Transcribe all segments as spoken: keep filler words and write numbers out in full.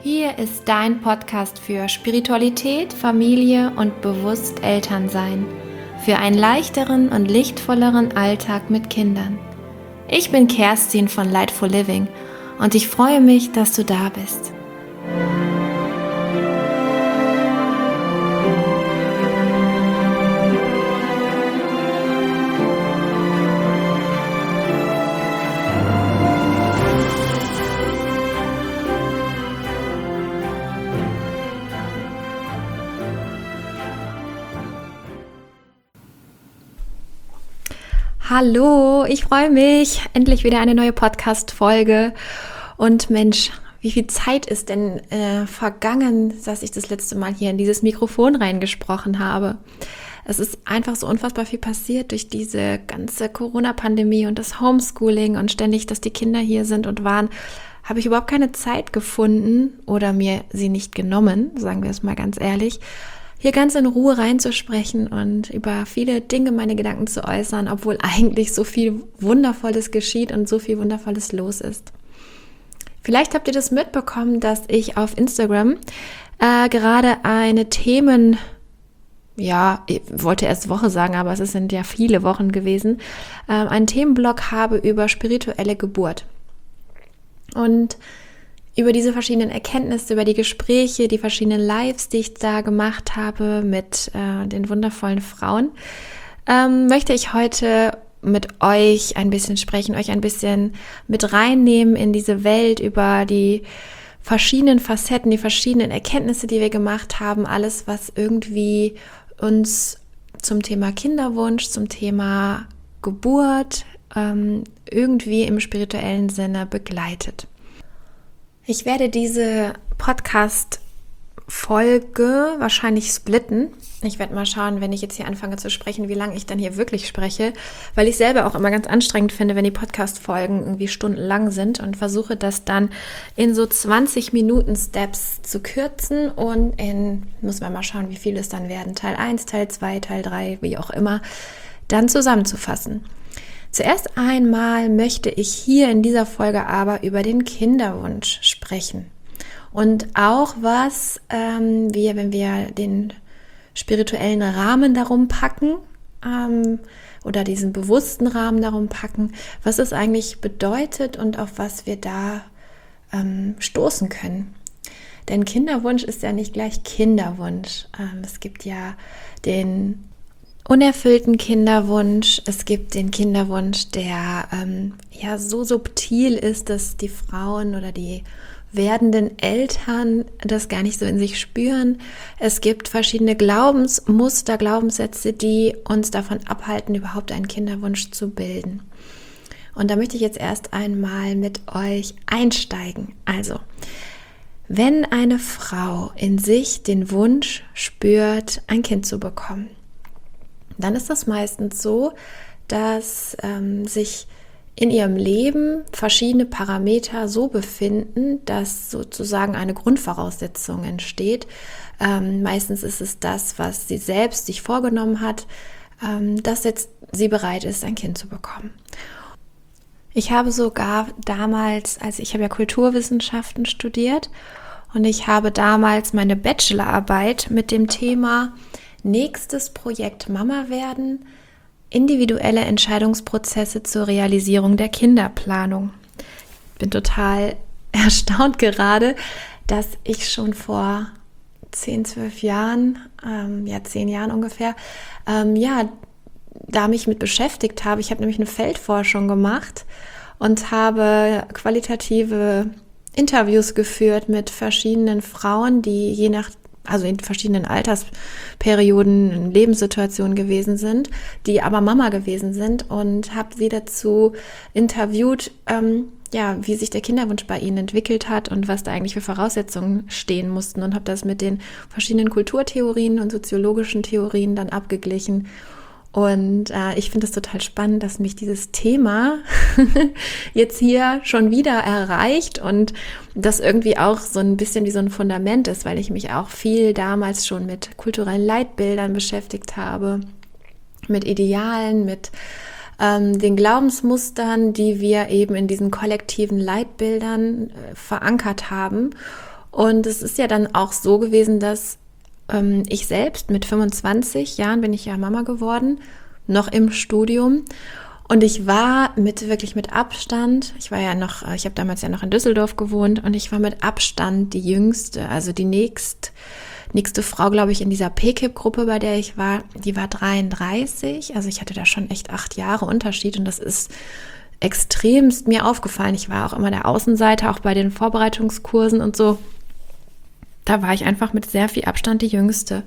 Hier ist dein Podcast für Spiritualität, Familie und bewusst Elternsein. Für einen leichteren und lichtvolleren Alltag mit Kindern. Ich bin Kerstin von Lightful Living und ich freue mich, dass du da bist. Hallo, ich freue mich. Endlich wieder eine neue Podcast-Folge. Und Mensch, wie viel Zeit ist denn äh, vergangen, dass ich das letzte Mal hier in dieses Mikrofon reingesprochen habe. Es ist einfach so unfassbar viel passiert durch diese ganze Corona-Pandemie und das Homeschooling und ständig, dass die Kinder hier sind und waren, habe ich überhaupt keine Zeit gefunden oder mir sie nicht genommen, sagen wir es mal ganz ehrlich, hier ganz in Ruhe reinzusprechen und über viele Dinge meine Gedanken zu äußern, obwohl eigentlich so viel Wundervolles geschieht und so viel Wundervolles los ist. Vielleicht habt ihr das mitbekommen, dass ich auf Instagram äh, gerade eine Themen, ja, ich wollte erst Woche sagen, aber es sind ja viele Wochen gewesen, äh, einen Themenblog habe über spirituelle Geburt. Und über diese verschiedenen Erkenntnisse, über die Gespräche, die verschiedenen Lives, die ich da gemacht habe mit äh, den wundervollen Frauen, ähm, möchte ich heute mit euch ein bisschen sprechen, euch ein bisschen mit reinnehmen in diese Welt über die verschiedenen Facetten, die verschiedenen Erkenntnisse, die wir gemacht haben, alles, was irgendwie uns zum Thema Kinderwunsch, zum Thema Geburt ähm, irgendwie im spirituellen Sinne begleitet. Ich werde diese Podcast-Folge wahrscheinlich splitten. Ich werde mal schauen, wenn ich jetzt hier anfange zu sprechen, wie lange ich dann hier wirklich spreche, weil ich selber auch immer ganz anstrengend finde, wenn die Podcast-Folgen irgendwie stundenlang sind und versuche das dann in so zwanzig Minuten Steps zu kürzen und in, muss man mal schauen, wie viel es dann werden, Teil eins, Teil zwei, Teil drei, wie auch immer, dann zusammenzufassen. Zuerst einmal möchte ich hier in dieser Folge aber über den Kinderwunsch sprechen und auch was ähm, wir, wenn wir den spirituellen Rahmen darum packen ähm, oder diesen bewussten Rahmen darum packen, was es eigentlich bedeutet und auf was wir da ähm, stoßen können. Denn Kinderwunsch ist ja nicht gleich Kinderwunsch. Ähm, es gibt ja den unerfüllten Kinderwunsch, es gibt den Kinderwunsch, der ähm, ja so subtil ist, dass die Frauen oder die werdenden Eltern das gar nicht so in sich spüren. Es gibt verschiedene Glaubensmuster, Glaubenssätze, die uns davon abhalten, überhaupt einen Kinderwunsch zu bilden. Und da möchte ich jetzt erst einmal mit euch einsteigen. Also, wenn eine Frau in sich den Wunsch spürt, ein Kind zu bekommen, dann ist das meistens so, dass ähm, sich in ihrem Leben verschiedene Parameter so befinden, dass sozusagen eine Grundvoraussetzung entsteht. Ähm, meistens ist es das, was sie selbst sich vorgenommen hat, ähm, dass jetzt sie bereit ist, ein Kind zu bekommen. Ich habe sogar damals, also ich habe ja Kulturwissenschaften studiert und ich habe damals meine Bachelorarbeit mit dem Thema Nächstes Projekt Mama werden, individuelle Entscheidungsprozesse zur Realisierung der Kinderplanung. Ich bin total erstaunt gerade, dass ich schon vor zehn, zwölf Jahren, ähm, ja zehn Jahren ungefähr, ähm, ja, da mich mit beschäftigt habe. Ich habe nämlich eine Feldforschung gemacht und habe qualitative Interviews geführt mit verschiedenen Frauen, die je nach also in verschiedenen Altersperioden, in Lebenssituationen gewesen sind, die aber Mama gewesen sind und habe sie dazu interviewt, ähm, ja, wie sich der Kinderwunsch bei ihnen entwickelt hat und was da eigentlich für Voraussetzungen stehen mussten und habe das mit den verschiedenen Kulturtheorien und soziologischen Theorien dann abgeglichen. Und äh, ich finde es total spannend, dass mich dieses Thema jetzt hier schon wieder erreicht und das irgendwie auch so ein bisschen wie so ein Fundament ist, weil ich mich auch viel damals schon mit kulturellen Leitbildern beschäftigt habe, mit Idealen, mit ähm, den Glaubensmustern, die wir eben in diesen kollektiven Leitbildern äh, verankert haben. Und es ist ja dann auch so gewesen, dass ähm, ich selbst mit fünfundzwanzig Jahren bin ich ja Mama geworden, noch im Studium. Und ich war mit wirklich mit Abstand, ich war ja noch, ich habe damals ja noch in Düsseldorf gewohnt und ich war mit Abstand die Jüngste, also die nächst, nächste Frau, glaube ich, in dieser P K I P-Gruppe, bei der ich war, die war dreiunddreißig, also ich hatte da schon echt acht Jahre Unterschied und das ist extremst mir aufgefallen. Ich war auch immer der Außenseiter, auch bei den Vorbereitungskursen und so. Da war ich einfach mit sehr viel Abstand die Jüngste.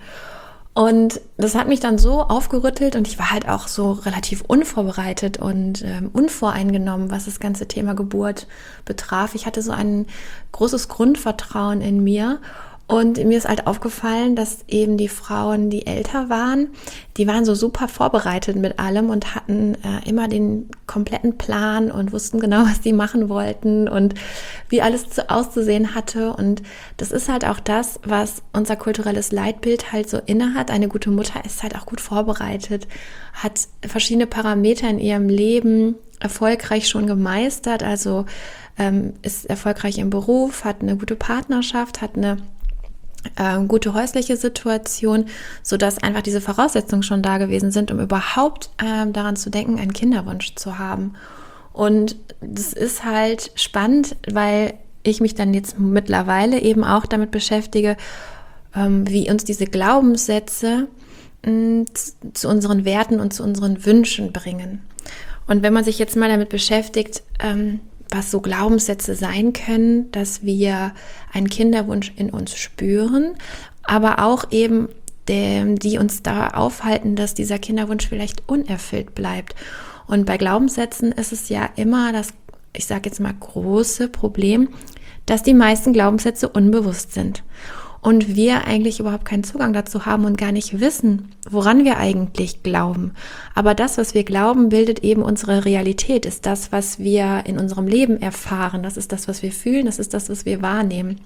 Und das hat mich dann so aufgerüttelt und ich war halt auch so relativ unvorbereitet und ähm, unvoreingenommen, was das ganze Thema Geburt betraf. Ich hatte so ein großes Grundvertrauen in mir. Und mir ist halt aufgefallen, dass eben die Frauen, die älter waren, die waren so super vorbereitet mit allem und hatten äh, immer den kompletten Plan und wussten genau, was sie machen wollten und wie alles zu, auszusehen hatte. Und das ist halt auch das, was unser kulturelles Leitbild halt so innehat. Eine gute Mutter ist halt auch gut vorbereitet, hat verschiedene Parameter in ihrem Leben erfolgreich schon gemeistert, also ähm, ist erfolgreich im Beruf, hat eine gute Partnerschaft, hat eine Äh, gute häusliche Situation, sodass einfach diese Voraussetzungen schon da gewesen sind, um überhaupt äh, daran zu denken, einen Kinderwunsch zu haben. Und das ist halt spannend, weil ich mich dann jetzt mittlerweile eben auch damit beschäftige, ähm, wie uns diese Glaubenssätze mh, zu unseren Werten und zu unseren Wünschen bringen. Und wenn man sich jetzt mal damit beschäftigt, ähm, was so Glaubenssätze sein können, dass wir einen Kinderwunsch in uns spüren, aber auch eben, die, die uns da aufhalten, dass dieser Kinderwunsch vielleicht unerfüllt bleibt. Und bei Glaubenssätzen ist es ja immer das, ich sage jetzt mal, große Problem, dass die meisten Glaubenssätze unbewusst sind. Und wir eigentlich überhaupt keinen Zugang dazu haben und gar nicht wissen, woran wir eigentlich glauben. Aber das, was wir glauben, bildet eben unsere Realität, ist das, was wir in unserem Leben erfahren. Das ist das, was wir fühlen, das ist das, was wir wahrnehmen.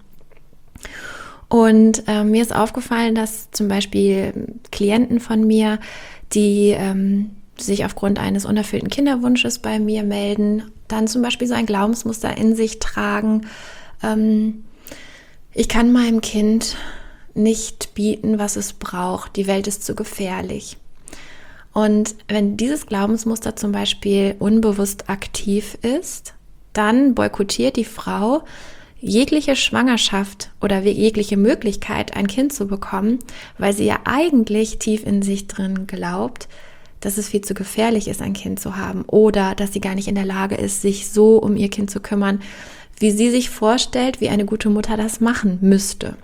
Und äh, mir ist aufgefallen, dass zum Beispiel Klienten von mir, die ähm, sich aufgrund eines unerfüllten Kinderwunsches bei mir melden, dann zum Beispiel so ein Glaubensmuster in sich tragen, ähm, ich kann meinem Kind nicht bieten, was es braucht. Die Welt ist zu gefährlich. Und wenn dieses Glaubensmuster zum Beispiel unbewusst aktiv ist, dann boykottiert die Frau jegliche Schwangerschaft oder jegliche Möglichkeit, ein Kind zu bekommen, weil sie ja eigentlich tief in sich drin glaubt, dass es viel zu gefährlich ist, ein Kind zu haben oder dass sie gar nicht in der Lage ist, sich so um ihr Kind zu kümmern, wie sie sich vorstellt, wie eine gute Mutter das machen müsste.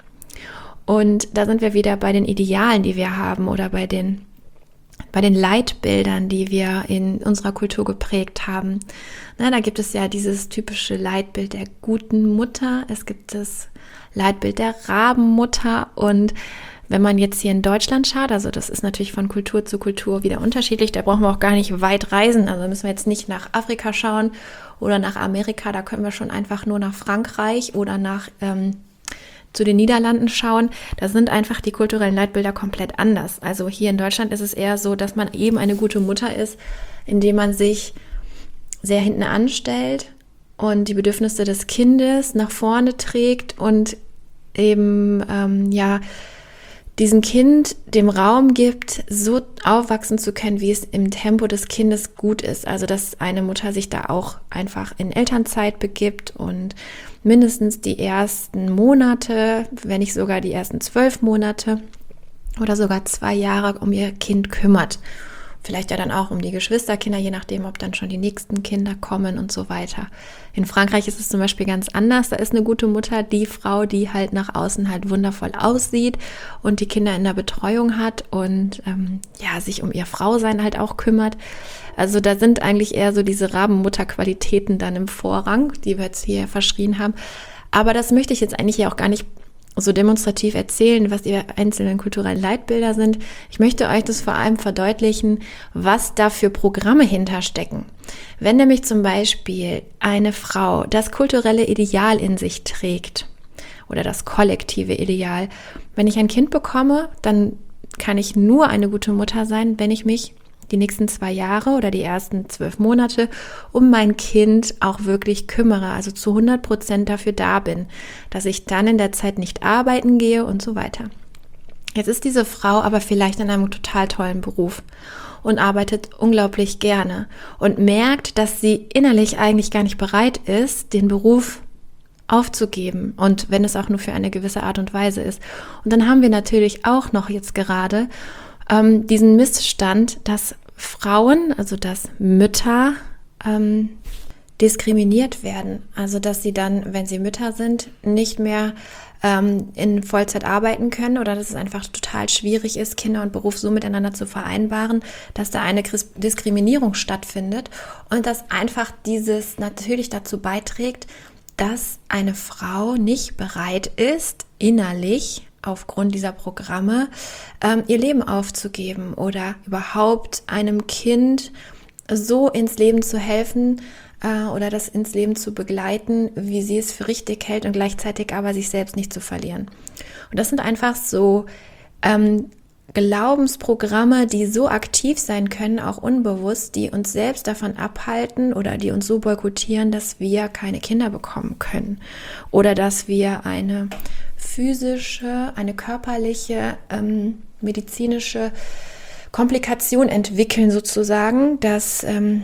Und da sind wir wieder bei den Idealen, die wir haben oder bei den, bei den Leitbildern, die wir in unserer Kultur geprägt haben. Na, da gibt es ja dieses typische Leitbild der guten Mutter, es gibt das Leitbild der Rabenmutter und wenn man jetzt hier in Deutschland schaut, also das ist natürlich von Kultur zu Kultur wieder unterschiedlich, da brauchen wir auch gar nicht weit reisen, also müssen wir jetzt nicht nach Afrika schauen oder nach Amerika, da können wir schon einfach nur nach Frankreich oder nach ähm, zu den Niederlanden schauen. Da sind einfach die kulturellen Leitbilder komplett anders. Also hier in Deutschland ist es eher so, dass man eben eine gute Mutter ist, indem man sich sehr hinten anstellt und die Bedürfnisse des Kindes nach vorne trägt und eben ähm, ja diesem Kind dem Raum gibt, so aufwachsen zu können, wie es im Tempo des Kindes gut ist. Also dass eine Mutter sich da auch einfach in Elternzeit begibt und mindestens die ersten Monate, wenn nicht sogar die ersten zwölf Monate oder sogar zwei Jahre um ihr Kind kümmert. Vielleicht ja dann auch um die Geschwisterkinder, je nachdem, ob dann schon die nächsten Kinder kommen und so weiter. In Frankreich ist es zum Beispiel ganz anders. Da ist eine gute Mutter die Frau, die halt nach außen halt wundervoll aussieht und die Kinder in der Betreuung hat und ähm, ja sich um ihr Frausein halt auch kümmert. Also da sind eigentlich eher so diese Rabenmutter-Qualitäten dann im Vorrang, die wir jetzt hier verschrien haben. Aber das möchte ich jetzt eigentlich ja auch gar nicht so demonstrativ erzählen, was die einzelnen kulturellen Leitbilder sind. Ich möchte euch das vor allem verdeutlichen, was da für Programme hinterstecken. Wenn nämlich zum Beispiel eine Frau das kulturelle Ideal in sich trägt oder das kollektive Ideal, wenn ich ein Kind bekomme, dann kann ich nur eine gute Mutter sein, wenn ich mich die nächsten zwei Jahre oder die ersten zwölf Monate um mein Kind auch wirklich kümmere, also zu hundert Prozent dafür da bin, dass ich dann in der Zeit nicht arbeiten gehe und so weiter. Jetzt ist diese Frau aber vielleicht in einem total tollen Beruf und arbeitet unglaublich gerne und merkt, dass sie innerlich eigentlich gar nicht bereit ist, den Beruf aufzugeben, und wenn es auch nur für eine gewisse Art und Weise ist. Und dann haben wir natürlich auch noch jetzt gerade ähm, diesen Missstand, dass Frauen, also dass Mütter ähm, diskriminiert werden. Also dass sie dann, wenn sie Mütter sind, nicht mehr ähm, in Vollzeit arbeiten können oder dass es einfach total schwierig ist, Kinder und Beruf so miteinander zu vereinbaren, dass da eine Diskriminierung stattfindet und dass einfach dieses natürlich dazu beiträgt, dass eine Frau nicht bereit ist, innerlich aufgrund dieser Programme ähm, ihr Leben aufzugeben oder überhaupt einem Kind so ins Leben zu helfen äh, oder das ins Leben zu begleiten, wie sie es für richtig hält und gleichzeitig aber sich selbst nicht zu verlieren. Und das sind einfach so ähm, Glaubensprogramme, die so aktiv sein können, auch unbewusst, die uns selbst davon abhalten oder die uns so boykottieren, dass wir keine Kinder bekommen können oder dass wir eine physische, eine körperliche, ähm, medizinische Komplikation entwickeln sozusagen, dass ähm,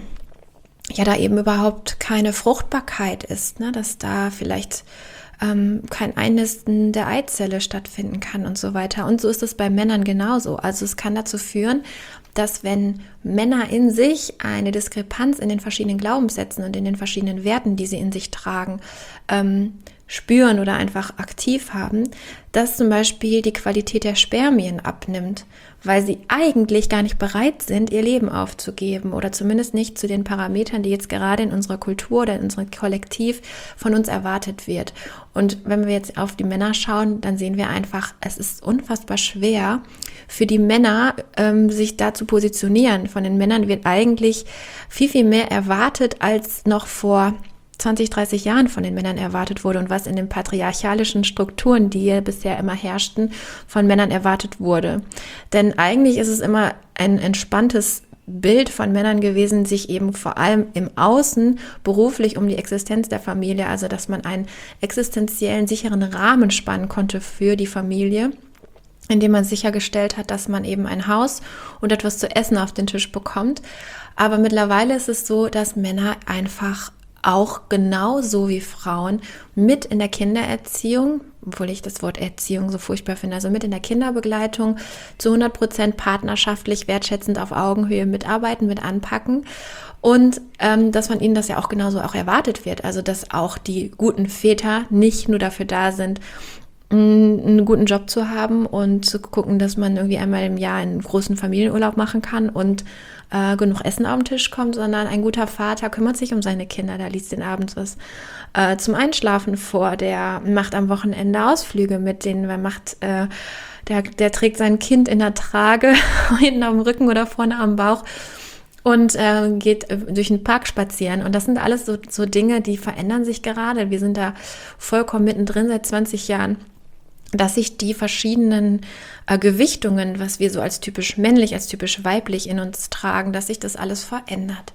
ja da eben überhaupt keine Fruchtbarkeit ist, ne? Dass da vielleicht Ähm, kein Einnisten der Eizelle stattfinden kann und so weiter. Und so ist es bei Männern genauso. Also es kann dazu führen, dass wenn Männer in sich eine Diskrepanz in den verschiedenen Glaubenssätzen und in den verschiedenen Werten, die sie in sich tragen, ähm, spüren oder einfach aktiv haben, dass zum Beispiel die Qualität der Spermien abnimmt, weil sie eigentlich gar nicht bereit sind, ihr Leben aufzugeben oder zumindest nicht zu den Parametern, die jetzt gerade in unserer Kultur oder in unserem Kollektiv von uns erwartet wird. Und wenn wir jetzt auf die Männer schauen, dann sehen wir einfach, es ist unfassbar schwer für die Männer, ähm, sich da zu positionieren. Von den Männern wird eigentlich viel, viel mehr erwartet, als noch vor zwanzig, dreißig Jahren von den Männern erwartet wurde und was in den patriarchalischen Strukturen, die ja bisher immer herrschten, von Männern erwartet wurde. Denn eigentlich ist es immer ein entspanntes Bild von Männern gewesen, sich eben vor allem im Außen beruflich um die Existenz der Familie, also dass man einen existenziellen, sicheren Rahmen spannen konnte für die Familie, indem man sichergestellt hat, dass man eben ein Haus und etwas zu essen auf den Tisch bekommt. Aber mittlerweile ist es so, dass Männer einfach auch genauso wie Frauen mit in der Kindererziehung, obwohl ich das Wort Erziehung so furchtbar finde, also mit in der Kinderbegleitung zu hundert Prozent partnerschaftlich, wertschätzend auf Augenhöhe mitarbeiten, mit anpacken und ähm, dass von ihnen das ja auch genauso auch erwartet wird, also dass auch die guten Väter nicht nur dafür da sind, einen guten Job zu haben und zu gucken, dass man irgendwie einmal im Jahr einen großen Familienurlaub machen kann und äh, genug Essen auf den Tisch kommt, sondern ein guter Vater kümmert sich um seine Kinder, der liest den abends was äh, zum Einschlafen vor, der macht am Wochenende Ausflüge mit denen, wer macht, äh, der, der trägt sein Kind in der Trage, hinten am Rücken oder vorne am Bauch und äh, geht äh, durch den Park spazieren. Und das sind alles so, so Dinge, die verändern sich gerade. Wir sind da vollkommen mittendrin seit zwanzig Jahren. Dass sich die verschiedenen äh, Gewichtungen, was wir so als typisch männlich, als typisch weiblich in uns tragen, dass sich das alles verändert.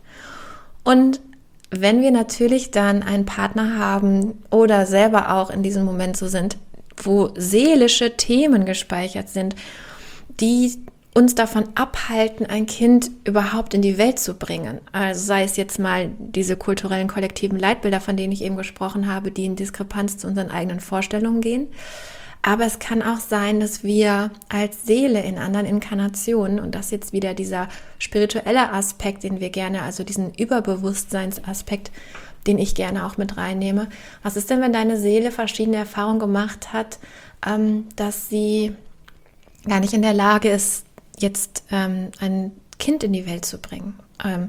Und wenn wir natürlich dann einen Partner haben oder selber auch in diesem Moment so sind, wo seelische Themen gespeichert sind, die uns davon abhalten, ein Kind überhaupt in die Welt zu bringen. Also sei es jetzt mal diese kulturellen kollektiven Leitbilder, von denen ich eben gesprochen habe, die in Diskrepanz zu unseren eigenen Vorstellungen gehen. Aber es kann auch sein, dass wir als Seele in anderen Inkarnationen, und das jetzt wieder dieser spirituelle Aspekt, den wir gerne, also diesen Überbewusstseinsaspekt, den ich gerne auch mit reinnehme. Was ist denn, wenn deine Seele verschiedene Erfahrungen gemacht hat, ähm, dass sie gar nicht in der Lage ist, jetzt ähm, ein Kind in die Welt zu bringen? Ähm,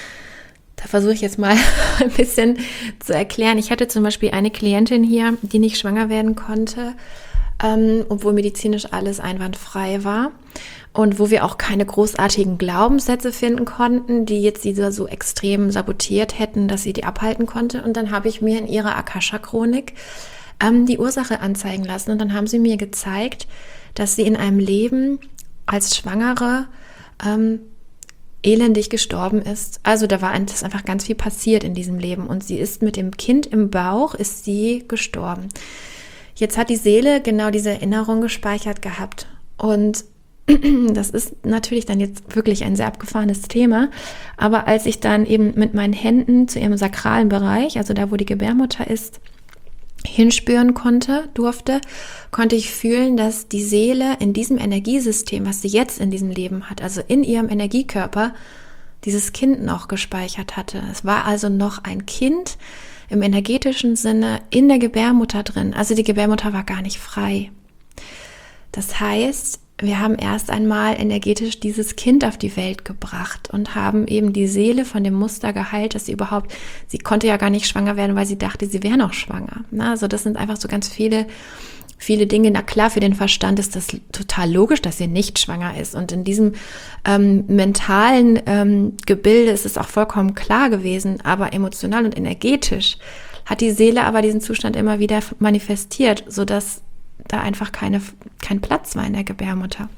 Da versuche ich jetzt mal ein bisschen zu erklären. Ich hatte zum Beispiel eine Klientin hier, die nicht schwanger werden konnte, ähm, obwohl medizinisch alles einwandfrei war und wo wir auch keine großartigen Glaubenssätze finden konnten, die jetzt sie so extrem sabotiert hätten, dass sie die abhalten konnte. Und dann habe ich mir in ihrer Akasha-Chronik ähm, die Ursache anzeigen lassen. Und dann haben sie mir gezeigt, dass sie in einem Leben als Schwangere ähm, elendig gestorben ist. Also da war einfach ganz viel passiert in diesem Leben und sie ist mit dem Kind im Bauch, ist sie gestorben. Jetzt hat die Seele genau diese Erinnerung gespeichert gehabt und das ist natürlich dann jetzt wirklich ein sehr abgefahrenes Thema, aber als ich dann eben mit meinen Händen zu ihrem sakralen Bereich, also da, wo die Gebärmutter ist, hinspüren konnte, durfte, konnte ich fühlen, dass die Seele in diesem Energiesystem, was sie jetzt in diesem Leben hat, also in ihrem Energiekörper, dieses Kind noch gespeichert hatte. Es war also noch ein Kind im energetischen Sinne in der Gebärmutter drin. Also die Gebärmutter war gar nicht frei. Das heißt, wir haben erst einmal energetisch dieses Kind auf die Welt gebracht und haben eben die Seele von dem Muster geheilt, dass sie überhaupt, sie konnte ja gar nicht schwanger werden, weil sie dachte, sie wäre noch schwanger. Na, also das sind einfach so ganz viele, viele Dinge. Na klar, für den Verstand ist das total logisch, dass sie nicht schwanger ist. Und in diesem ähm, mentalen ähm, Gebilde ist es auch vollkommen klar gewesen, aber emotional und energetisch hat die Seele aber diesen Zustand immer wieder manifestiert, sodass da einfach keine, kein Platz war in der Gebärmutter.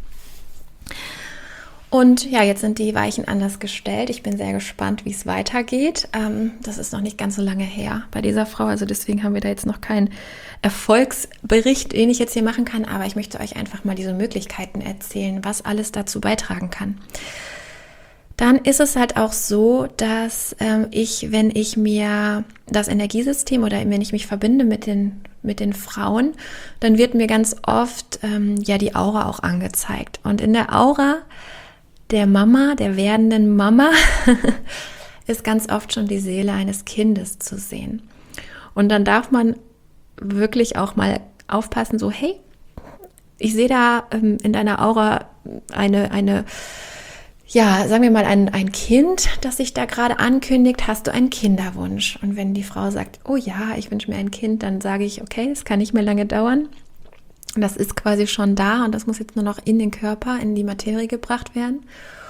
Und ja, jetzt sind die Weichen anders gestellt. Ich bin sehr gespannt, wie es weitergeht. Ähm, das ist noch nicht ganz so lange her bei dieser Frau, also deswegen haben wir da jetzt noch keinen Erfolgsbericht, den ich jetzt hier machen kann, aber ich möchte euch einfach mal diese Möglichkeiten erzählen, was alles dazu beitragen kann. Dann ist es halt auch so, dass ähm, ich, wenn ich mir das Energiesystem oder wenn ich mich verbinde mit den mit den Frauen, dann wird mir ganz oft ähm, ja die Aura auch angezeigt. Und in der Aura der Mama, der werdenden Mama, ist ganz oft schon die Seele eines Kindes zu sehen. Und dann darf man wirklich auch mal aufpassen, so hey, ich sehe da ähm, in deiner Aura eine, eine ja, sagen wir mal, ein, ein Kind, das sich da gerade ankündigt, hast du einen Kinderwunsch? Und wenn die Frau sagt, oh ja, ich wünsche mir ein Kind, dann sage ich, okay, es kann nicht mehr lange dauern. Das ist quasi schon da und das muss jetzt nur noch in den Körper, in die Materie gebracht werden.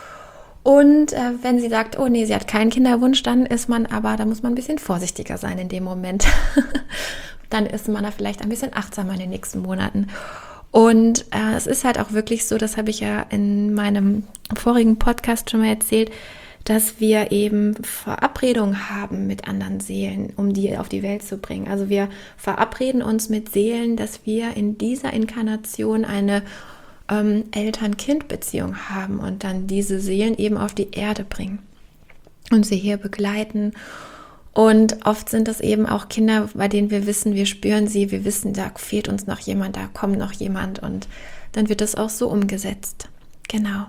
Und äh, wenn sie sagt, oh nee, sie hat keinen Kinderwunsch, dann ist man aber, da muss man ein bisschen vorsichtiger sein in dem Moment. Dann ist man da vielleicht ein bisschen achtsamer in den nächsten Monaten. Und äh, es ist halt auch wirklich so, das habe ich ja in meinem vorigen Podcast schon mal erzählt, dass wir eben Verabredungen haben mit anderen Seelen, um die auf die Welt zu bringen. Also wir verabreden uns mit Seelen, dass wir in dieser Inkarnation eine ähm, Eltern-Kind-Beziehung haben und dann diese Seelen eben auf die Erde bringen und sie hier begleiten. Und oft sind das eben auch Kinder, bei denen wir wissen, wir spüren sie, wir wissen, da fehlt uns noch jemand, da kommt noch jemand und dann wird das auch so umgesetzt. Genau.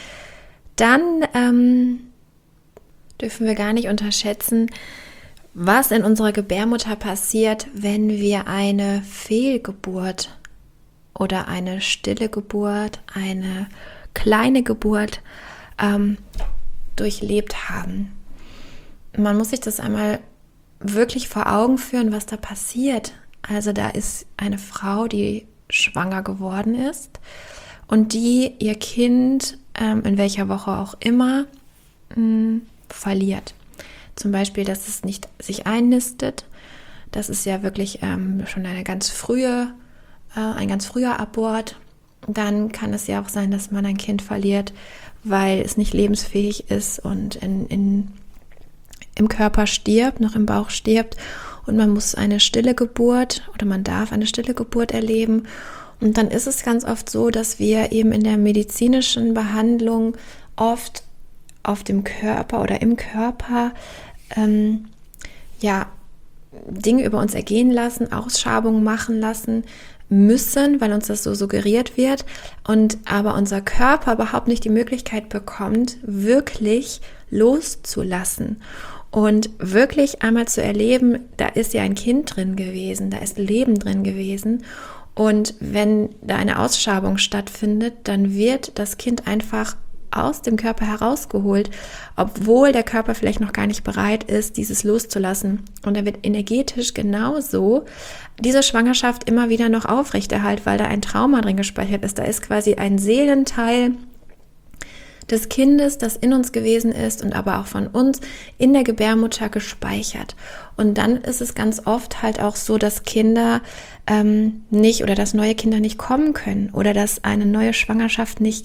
Dann ähm, dürfen wir gar nicht unterschätzen, was in unserer Gebärmutter passiert, wenn wir eine Fehlgeburt oder eine stille Geburt, eine kleine Geburt ähm, durchlebt haben. Man muss sich das einmal wirklich vor Augen führen, was da passiert. Also da ist eine Frau, die schwanger geworden ist und die ihr Kind, ähm, in welcher Woche auch immer, mh, verliert. Zum Beispiel, dass es nicht sich einnistet. Das ist ja wirklich ähm, schon eine ganz frühe, äh, ein ganz früher Abort. Dann kann es ja auch sein, dass man ein Kind verliert, weil es nicht lebensfähig ist und in, in im Körper stirbt, noch im Bauch stirbt und man muss eine stille Geburt oder man darf eine stille Geburt erleben. Und dann ist es ganz oft so, dass wir eben in der medizinischen Behandlung oft auf dem Körper oder im Körper ähm, ja, Dinge über uns ergehen lassen, Ausschabungen machen lassen müssen, weil uns das so suggeriert wird und aber unser Körper überhaupt nicht die Möglichkeit bekommt, wirklich loszulassen. Und wirklich einmal zu erleben, da ist ja ein Kind drin gewesen, da ist Leben drin gewesen. Und wenn da eine Ausschabung stattfindet, dann wird das Kind einfach aus dem Körper herausgeholt, obwohl der Körper vielleicht noch gar nicht bereit ist, dieses loszulassen. Und er wird energetisch genauso diese Schwangerschaft immer wieder noch aufrechterhalten, weil da ein Trauma drin gespeichert ist. Da ist quasi ein Seelenteil des Kindes, das in uns gewesen ist und aber auch von uns in der Gebärmutter gespeichert. Und dann ist es ganz oft halt auch so, dass Kinder ähm, nicht oder dass neue Kinder nicht kommen können oder dass eine neue Schwangerschaft nicht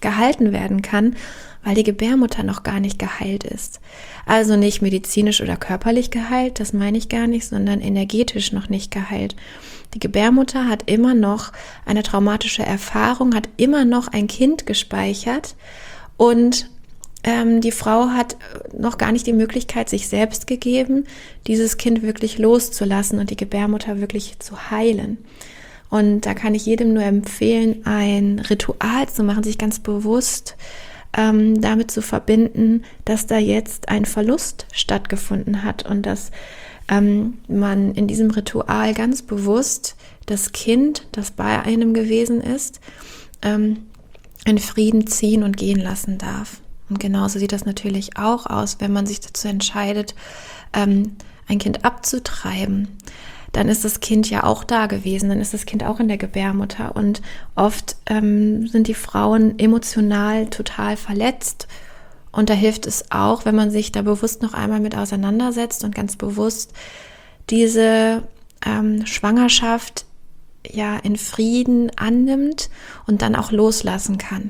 gehalten werden kann, weil die Gebärmutter noch gar nicht geheilt ist. Also nicht medizinisch oder körperlich geheilt, das meine ich gar nicht, sondern energetisch noch nicht geheilt. Die Gebärmutter hat immer noch eine traumatische Erfahrung, hat immer noch ein Kind gespeichert und ähm, die Frau hat noch gar nicht die Möglichkeit sich selbst gegeben, dieses Kind wirklich loszulassen und die Gebärmutter wirklich zu heilen. Und da kann ich jedem nur empfehlen, ein Ritual zu machen, sich ganz bewusst ähm, damit zu verbinden, dass da jetzt ein Verlust stattgefunden hat und dass ähm, man in diesem Ritual ganz bewusst das Kind, das bei einem gewesen ist, ähm, in Frieden ziehen und gehen lassen darf. Und genauso sieht das natürlich auch aus, wenn man sich dazu entscheidet, ähm, ein Kind abzutreiben. Dann ist das Kind ja auch da gewesen, dann ist das Kind auch in der Gebärmutter und oft ähm, sind die Frauen emotional total verletzt und da hilft es auch, wenn man sich da bewusst noch einmal mit auseinandersetzt und ganz bewusst diese ähm, Schwangerschaft ja in Frieden annimmt und dann auch loslassen kann.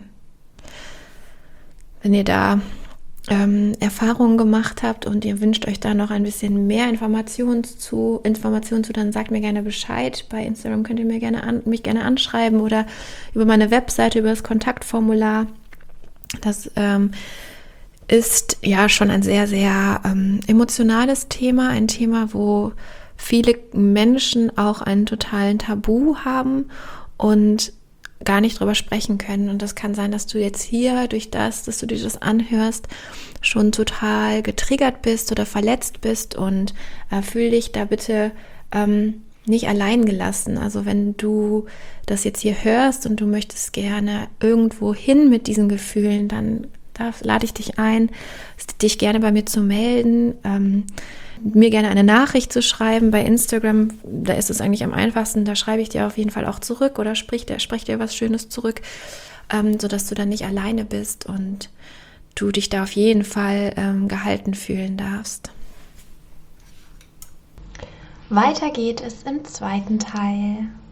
Wenn ihr da Ähm, Erfahrungen gemacht habt und ihr wünscht euch da noch ein bisschen mehr Informationen zu, Informationen zu, dann sagt mir gerne Bescheid. Bei Instagram könnt ihr mir gerne an, mich gerne anschreiben oder über meine Webseite, über das Kontaktformular. Das ähm, ist ja schon ein sehr, sehr ähm, emotionales Thema, ein Thema, wo viele Menschen auch einen totalen Tabu haben und gar nicht drüber sprechen können. Und das kann sein, dass du jetzt hier durch das, dass du dir das anhörst, schon total getriggert bist oder verletzt bist und äh, fühl dich da bitte ähm, nicht allein gelassen. Also wenn du das jetzt hier hörst und du möchtest gerne irgendwo hin mit diesen Gefühlen, dann darf, lade ich dich ein, dich gerne bei mir zu melden, ähm, mir gerne eine Nachricht zu schreiben bei Instagram, da ist es eigentlich am einfachsten, da schreibe ich dir auf jeden Fall auch zurück oder sprich dir, sprich dir was Schönes zurück, ähm, sodass du dann nicht alleine bist und du dich da auf jeden Fall ähm, gehalten fühlen darfst. Weiter geht es im zweiten Teil.